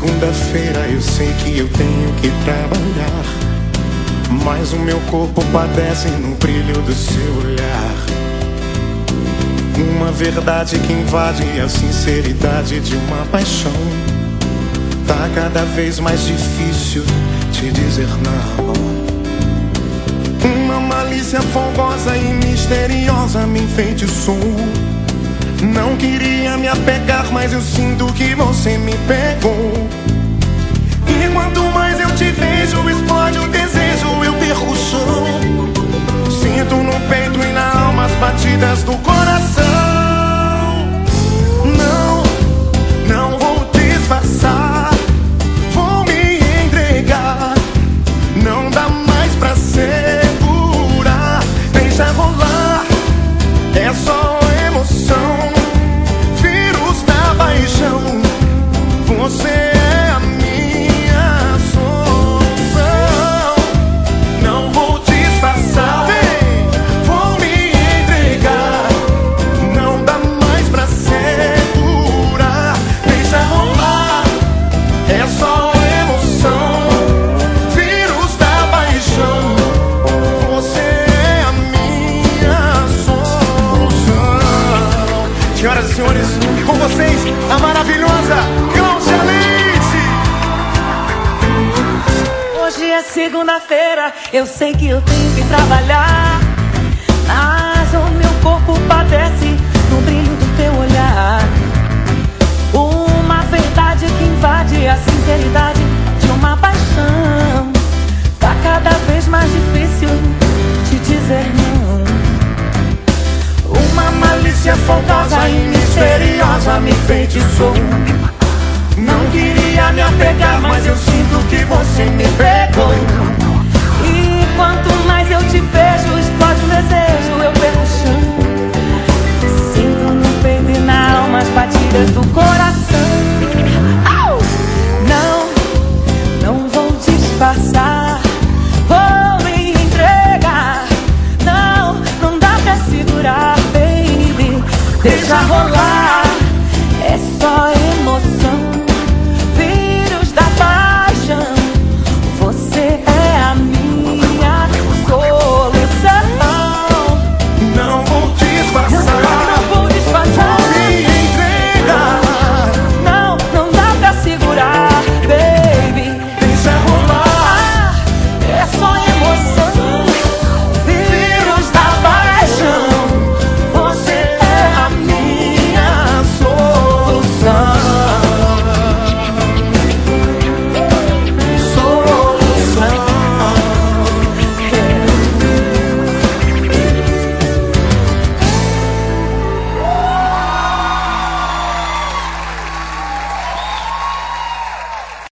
segunda-feira eu sei que eu tenho que trabalhar, mas o meu corpo padece no brilho do seu olhar. Uma verdade que invade a sinceridade de uma paixão. Tá cada vez mais difícil te dizer não. Uma malícia fogosa e misteriosa me enfeitiçou. Não queria me apegar, mas eu sinto que você me pegou. E quanto mais eu te vejo, explode o desejo, eu perco o chão. Sinto no peito e na alma as batidas do coração. Não, não vou disfarçar, vou me entregar. Não dá mais pra segurar, deixa rolar, é só emoção, vírus da paixão. Você é a minha solução. Não vou disfarçar, vou me entregar. Não dá mais pra segurar, deixa rolar, é só emoção, vírus da paixão. Você é a minha solução. Senhoras e senhores, com vocês, a maravilhosa Cláudia Leite. Hoje é segunda-feira, eu sei que eu tenho que trabalhar, mas o meu corpo padece no brilho do teu olhar. Uma verdade que invade a sinceridade de uma paixão. Tá cada vez mais difícil te dizer não. Uma malícia fogosa e misteriosa me enfeitiçou. Não queria me apegar, mas eu sinto que você me pegou. E quanto mais eu te vejo, explode o desejo, eu perco o chão. Sinto no peito e na alma as batidas do coração.